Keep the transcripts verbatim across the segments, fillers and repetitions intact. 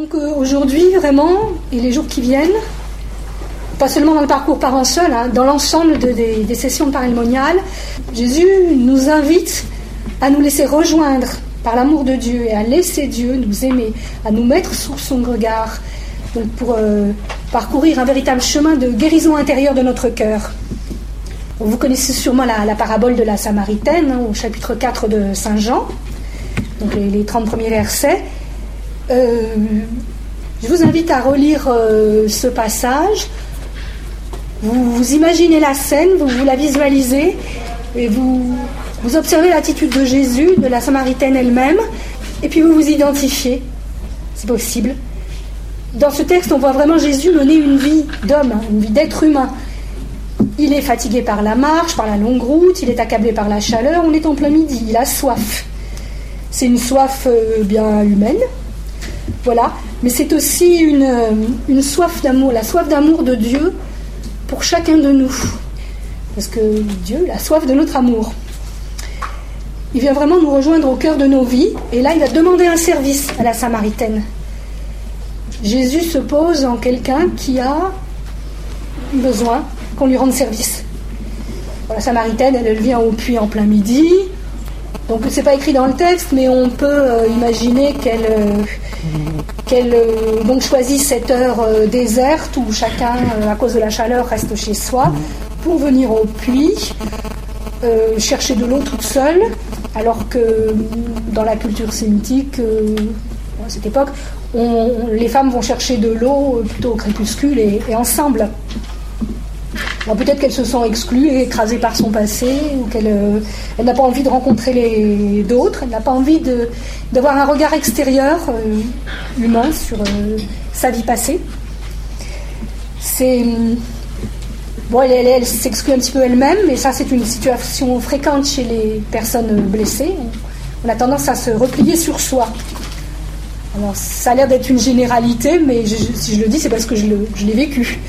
Donc euh, aujourd'hui, vraiment, et les jours qui viennent, pas seulement dans le parcours Parents Seuls, hein, dans l'ensemble de, des, des sessions paralmoniales, Jésus nous invite à nous laisser rejoindre par l'amour de Dieu et à laisser Dieu nous aimer, à nous mettre sous son regard, donc pour euh, parcourir un véritable chemin de guérison intérieure de notre cœur. Vous connaissez sûrement la, la parabole de la Samaritaine, hein, au chapitre quatre de Saint Jean, donc les, les trente premiers versets. Euh, je vous invite à relire euh, ce passage. Vous, vous imaginez la scène, vous, vous la visualisez, et vous, vous observez l'attitude de Jésus, de la Samaritaine elle-même, et puis vous vous identifiez. C'est possible. Dans ce texte, on voit vraiment Jésus mener une vie d'homme, une vie d'être humain. Il est fatigué par la marche, par la longue route, il est accablé par la chaleur, on est en plein midi, il a soif. C'est une soif euh, bien humaine, voilà, mais c'est aussi une, euh, une soif d'amour, la soif d'amour de Dieu pour chacun de nous. Parce que Dieu a soif de notre amour. Il vient vraiment nous rejoindre au cœur de nos vies, et là il va demander un service à la Samaritaine. Jésus se pose en quelqu'un qui a besoin qu'on lui rende service. Bon, la Samaritaine, elle, elle vient au puits en plein midi, donc c'est pas écrit dans le texte, mais on peut euh, imaginer qu'elle, euh, qu'elle euh, donc choisit cette heure euh, déserte où chacun, euh, à cause de la chaleur, reste chez soi, pour venir au puits, euh, chercher de l'eau toute seule, alors que dans la culture sémitique, euh, à cette époque, on, on, les femmes vont chercher de l'eau plutôt au crépuscule et, et ensemble. Alors peut-être qu'elle se sent exclue et écrasée par son passé, ou qu'elle euh, elle n'a pas envie de rencontrer les, d'autres, elle n'a pas envie de, d'avoir un regard extérieur, euh, humain, sur euh, sa vie passée. C'est, bon, elle, elle, elle s'exclut un petit peu elle-même, mais ça c'est une situation fréquente chez les personnes blessées. On a tendance à se replier sur soi. Alors ça a l'air d'être une généralité, mais je, si je le dis, c'est parce que je, le, je l'ai vécu.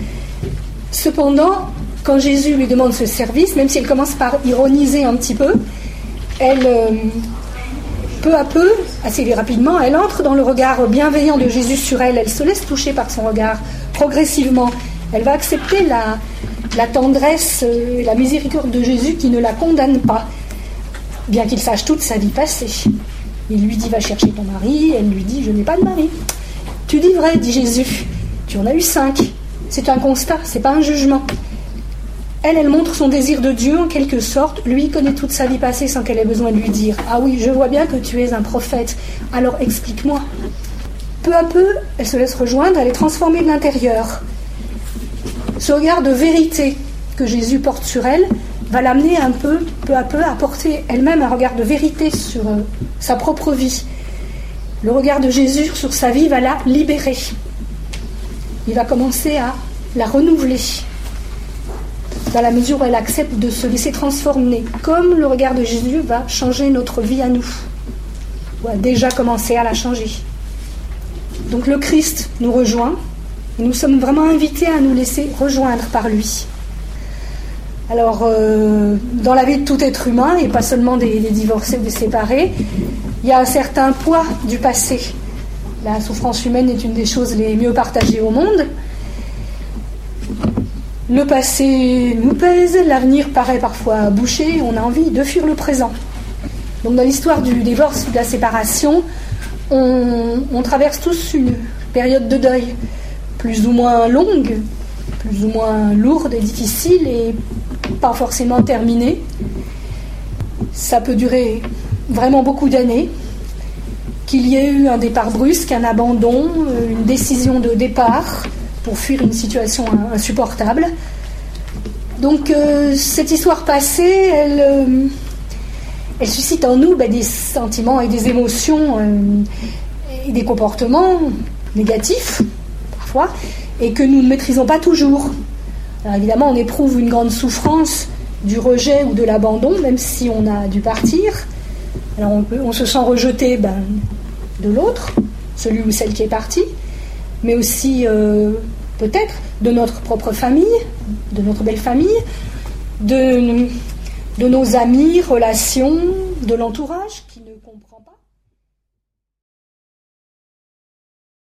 Cependant, quand Jésus lui demande ce service, même si elle commence par ironiser un petit peu, elle, euh, peu à peu, assez rapidement, elle entre dans le regard bienveillant de Jésus sur elle. Elle se laisse toucher par son regard progressivement. Elle va accepter la, la tendresse et la miséricorde de Jésus qui ne la condamne pas, bien qu'il sache toute sa vie passée. Il lui dit « Va chercher ton mari », elle lui dit « Je n'ai pas de mari ». « Tu dis vrai », dit Jésus, « tu en as eu cinq ». C'est un constat, c'est pas un jugement. Elle, elle montre son désir de Dieu en quelque sorte. Lui connaît toute sa vie passée sans qu'elle ait besoin de lui dire « Ah oui, je vois bien que tu es un prophète, alors explique-moi ». Peu à peu, elle se laisse rejoindre, elle est transformée de l'intérieur. Ce regard de vérité que Jésus porte sur elle va l'amener un peu, peu à peu, à porter elle-même un regard de vérité sur euh, sa propre vie. Le regard de Jésus sur sa vie va la libérer. Il va commencer à la renouveler dans la mesure où elle accepte de se laisser transformer, comme le regard de Jésus va changer notre vie à nous, ou a déjà commencé à la changer. Donc le Christ nous rejoint, et nous sommes vraiment invités à nous laisser rejoindre par lui. Alors, euh, dans la vie de tout être humain, et pas seulement des, des divorcés ou des séparés, il y a un certain poids du passé. La souffrance humaine est une des choses les mieux partagées au monde. Le passé nous pèse, l'avenir paraît parfois bouché, on a envie de fuir le présent. Donc dans l'histoire du divorce ou de la séparation, on, on traverse tous une période de deuil, plus ou moins longue, plus ou moins lourde et difficile, et pas forcément terminée. Ça peut durer vraiment beaucoup d'années. Qu'il y ait eu un départ brusque, un abandon, une décision de départ pour fuir une situation insupportable. Donc euh, cette histoire passée, elle, euh, elle suscite en nous bah, des sentiments et des émotions euh, et des comportements négatifs, parfois, et que nous ne maîtrisons pas toujours. Alors évidemment, on éprouve une grande souffrance du rejet ou de l'abandon, même si on a dû partir. Alors on, peut, on se sent rejeté ben, de l'autre, celui ou celle qui est parti, mais aussi euh, peut-être de notre propre famille, de notre belle famille, de, de nos amis, relations, de l'entourage qui ne comprend